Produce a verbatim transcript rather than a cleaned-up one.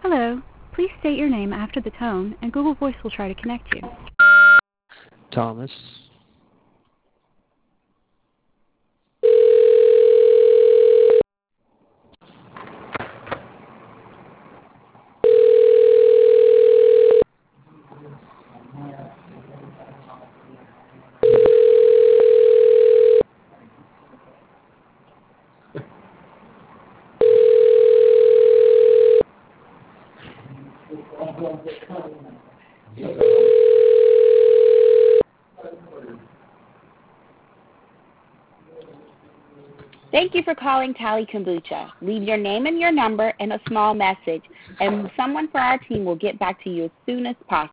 Hello. Please state your name after the tone, and Google Voice will try to connect you. Thomas. Thank you for calling Tally Kombucha. Leave your name and your number and a small message, and someone for our team will get back to you as soon as possible.